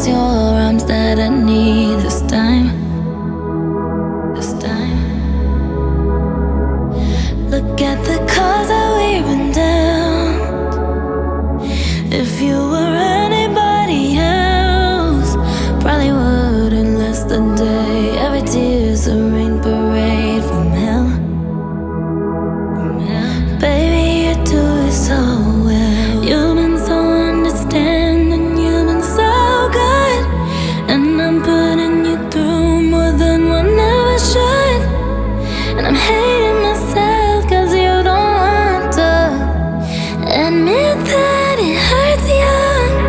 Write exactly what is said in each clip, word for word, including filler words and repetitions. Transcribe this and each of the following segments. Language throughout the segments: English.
it's your arms that I need this time. This time. Look at the cars that we run down. If you were anybody else, probably wouldn't last a day. Every tear's a rain parade from hell. From hell. Baby, you do it so well. You've been so understanding, you've been so good, and I'm putting you through more than one ever should. And I'm hating myself cause you don't want to admit that it hurts you.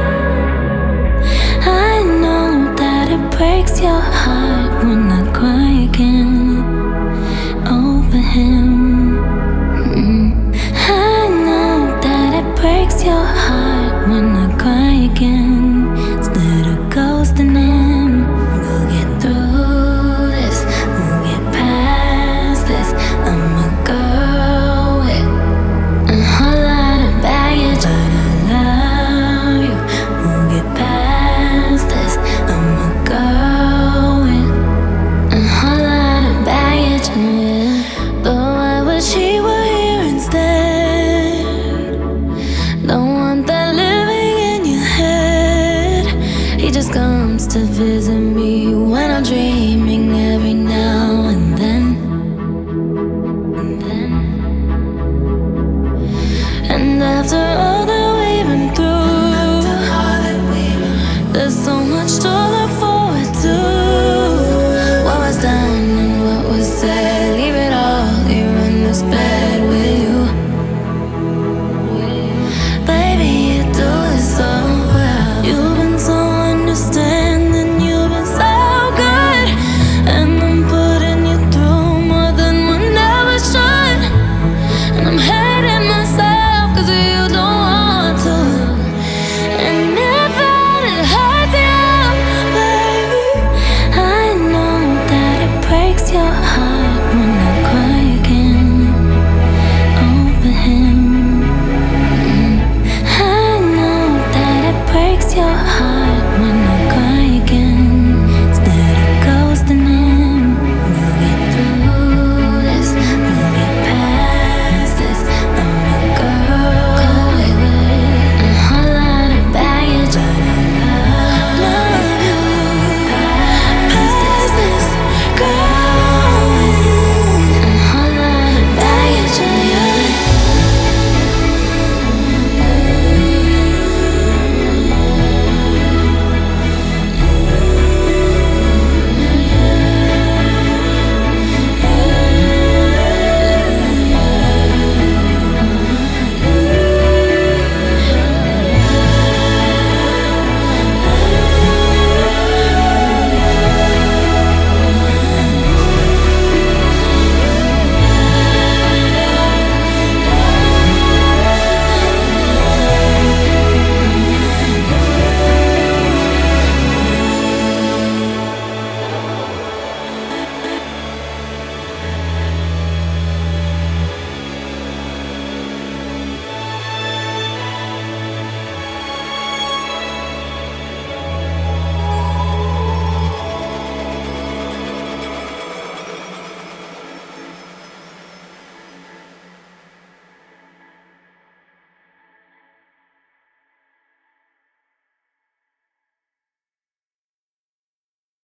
I know that it breaks your heart when I cry again over him. Mm. I know that it breaks your heart when I cry again instead of ghosting him. We'll get through this, we'll get past this. I'm a girl with a whole lot of baggage, but I love you. We'll get past this. I'm a girl with a whole lot of baggage, yeah. Though I wish he were here instead. Don't want that living in your head. He just comes to visit me when I'm dreaming every now and then. And then. And after all that we've been through, there's so much to